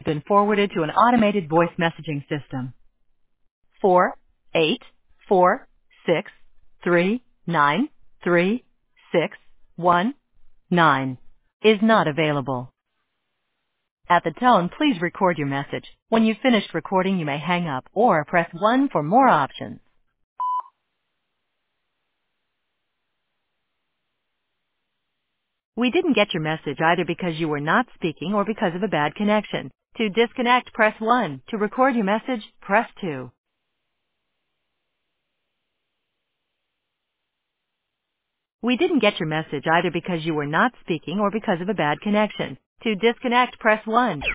been forwarded to an automated voice messaging system. 48463933619 is not available. At the tone, please record your message. When you've finished recording, you may hang up or press 1 for more options. We didn't get your message either because you were not speaking or because of a bad connection. To disconnect, press 1. To record your message, press 2. We didn't get your message either because you were not speaking or because of a bad connection. To disconnect, press 1.